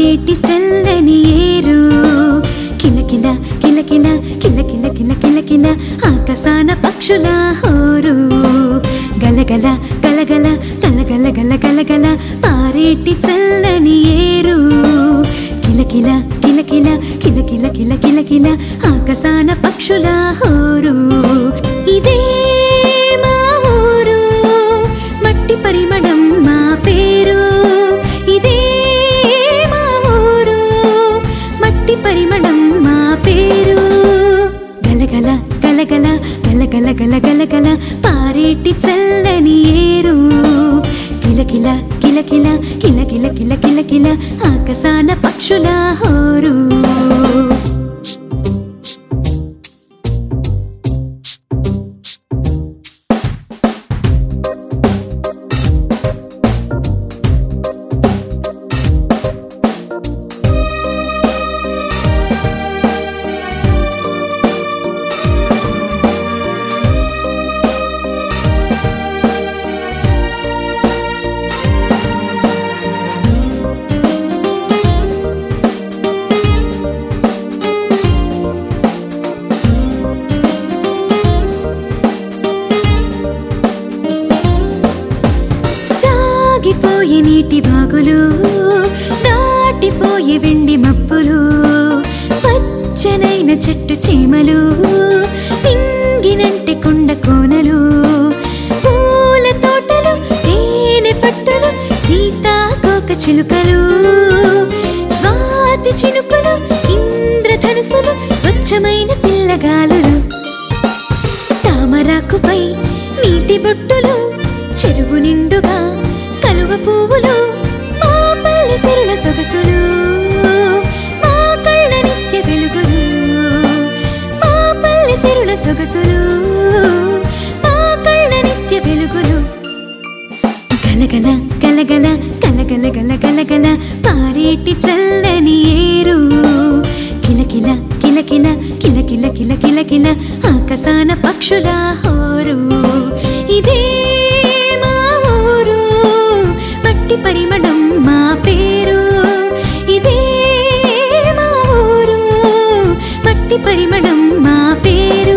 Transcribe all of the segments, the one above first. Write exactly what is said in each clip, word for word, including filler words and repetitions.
పారేటి చల్లని ఏరు కిలకిల కిలకిల కిలకిల కిల కిలకిల ఆకాశాన పక్షుల హోరు గలగల గలగల గలగల గల గలగల పారేటి చల్లని ఏరు కిలకిల కిలకిల కిలకిల కిల కిలకిల ఆకాశాన పక్షుల హోరు ఇదే మా ఊరు మట్టి పరిమళం మా పేరు ఇదే మా ఊరు మట్టి పరిమళం మా పేరు గలగల గలగల గలగల గల గలగల పారేటి చల్లని ఏరు కిలకిల కిలకిల కిలకిల కిల కిలకిల ఆకాశాన పక్షుల హోరు సాగిపోయే నీటి వాగులు దాటిపోయే వెండి మప్పులు పచ్చనైన చెట్టు చీమలు ఇంగినంటి కొండ కోనలు పూల తోటలు తేనె పట్టులు సీతాకోక చిలుకలు స్వాతి చినుకులు ఇంద్రధనుసులు స్వచ్ఛమైన పిల్లగాలులు తామరాకుపై నీటి బొట్టులు చెరువు నిండుగా కలువ పువ్వులు మా పల్లె సిరుల సొగసులు మా కళ్ళ నిత్య వెలుగులు మా పల్లె సిరుల సొగసులు మా కళ్ళ నిత్య వెలుగులు గలగల గలగల గలగల గల గలగల పారేటి చల్లని ఏరు కిలకిల కిలకిల కిలకిల కిల కిలకిల ఆకాశాన పక్షుల హోరు ఇదే మా ఊరు మట్టి పరిమళం మా పేరు ఇదే మా ఊరు మట్టి పరిమళం మా పేరు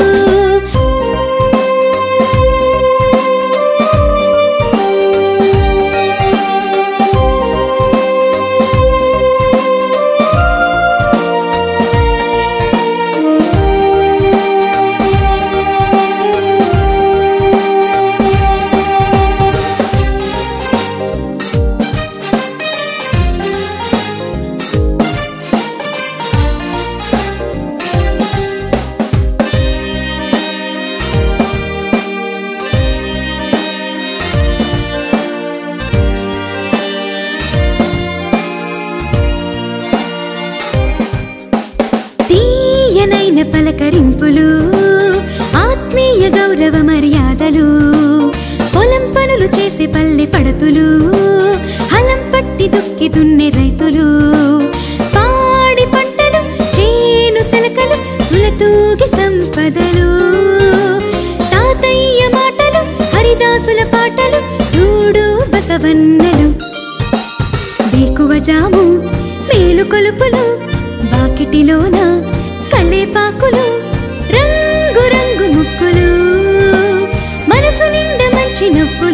తీయనైన పలకరింపులు ఆత్మీయ గౌరవ మర్యాదలు పొలం పనులు చేసే పల్లె పడతులు హలం పట్టి దుక్కి దున్నే రైతులు పాడి పంటలు చేను సెలకలు తులతూగి సంపదలు తాతయ్య మాటలు హరిదాసుల పాటలు చూడు బసవన్నలు వేకువ జాము మేలు కొలుపులు వాకిటిలోన కళ్ళేపాకులు రంగు రంగు ముక్కులు మనసు నిండా మంచి నవ్వులు